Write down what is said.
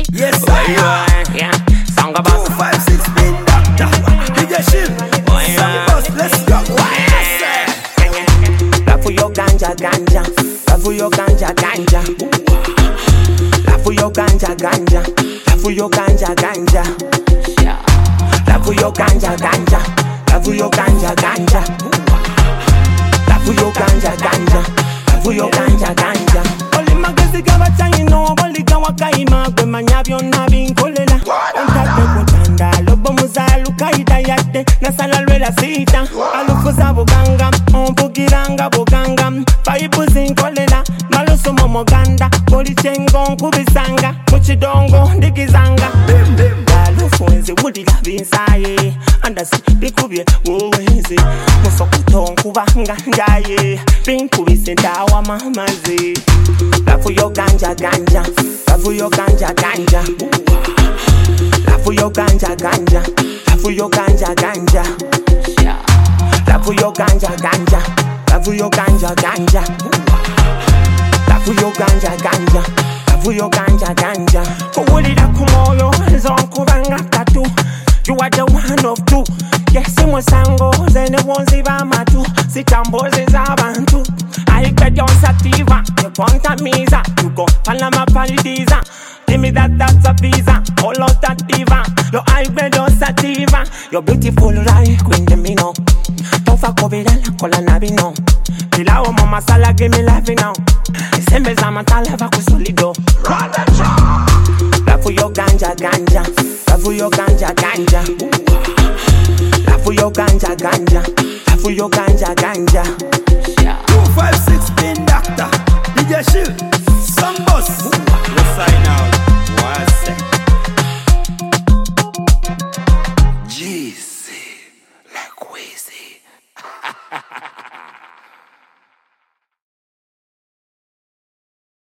Yes, yeah. Song about 2, 5, 6 spin doctor. DJ Shield. Some bus, let's go. Love for your ganja, ganja. Love for your ganja, ganja. Love for your ganja, ganja. Love for your ganja, ganja. Love for your ganja, ganja. Love for your ganja, ganja. Love for your ganja, ganja. Love for your ganja, ganja. Only magazi gabata ino, only gawa kaima, gwe manyabyo na binkolela. Ontate kutanda, lobo muzalu kaida yate, nasala lwela sita. Alufuza buganga, ompukiranga buganga, paipu zinkolela, malusu momoganda, polichengo nkubisanga, muchidongo ndikizanga. Alufunzi wudila binsaye, andasi bikubye uwezi, musokuto nkubanga ndaye, binkubise ndawa mamazi. Love for your ganja, ganja. Love for your ganja, ganja. Love for your ganja, ganja. Love for your ganja, ganja. Love for your ganja, ganja. Love for your ganja, ganja. Love for your ganja, ganja. Love for your ganja, ganja. Kuwulira kumoyo zonkubanga katu. You are the one of two. Yes, musango zene wonzi bamatu. Sitamboze zabantu. I get your sativa. You contamiza. You go palama palidiza. Give me that's a visa. All out that diva. Your eye bedo sativa. You're beautiful like Queen Demino. Tofa kovida la kola nabino. Pilao mama sala give me life now. Sembe za matala va kusolido.